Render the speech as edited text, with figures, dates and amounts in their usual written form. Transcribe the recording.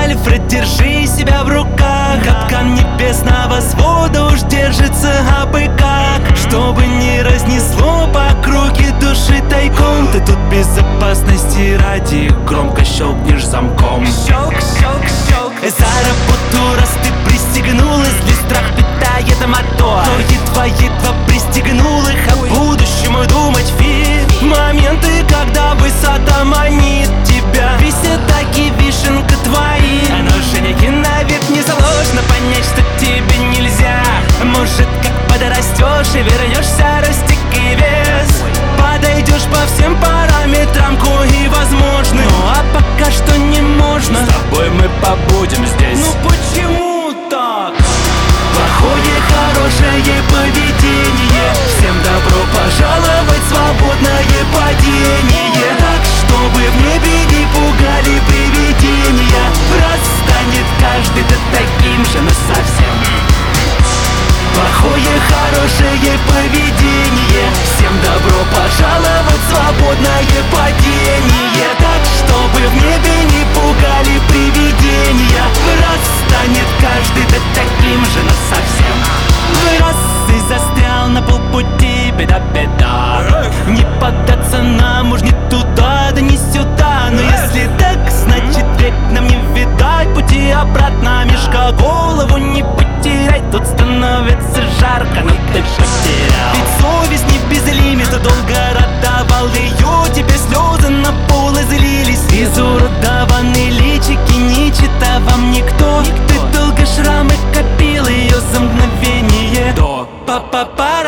Альфред, держи себя в руках. Капкан небесного свода уж держится абы как. Чтобы не разнесло по округе души тайком, ты тут безопасности ради громко щелкнешь замком. Щелк, щелк, щелк. За работу, раз ты пристегнул, если страх питает мотор, то едва-едва пристегнул их, о будущем и думать фиг. Моменты, когда высота манит тебя, висят таки вишенка твои. Но Женяки на вид не сложно понять, что тебе нельзя. Может, как подрастешь и вернешься, растяки вес, подойдешь по всем параметрам, кои возможны. Ну а пока что не можно. С тобой мы побудем здесь. Ну почему так? Плохое, хорошее поведение, всем добро пожаловать в свободное падение. Так, чтобы в небе не пугали привидения, раз станет каждый да таким же насовсем. Плохое, хорошее поведение, всем добро пожаловать в свободное падение. Так, чтобы в небе не пугали привидения, раз станет каждый да таким же насовсем. Раз ты застрял на полпути, беда-беда. Не поддаться нам уж не туда, да не сюда. Но если так, значит век нам не видать пути обратно. Мешка голову не потерять, тут становится жарко, но ты потерял. Ведь совесть не без лимита, долго радовал ее, тебе слезы на пол излились. Изуродованные личики, не чита вам никто. Ты долго шрамы копил ее за мгновение до па-па-па.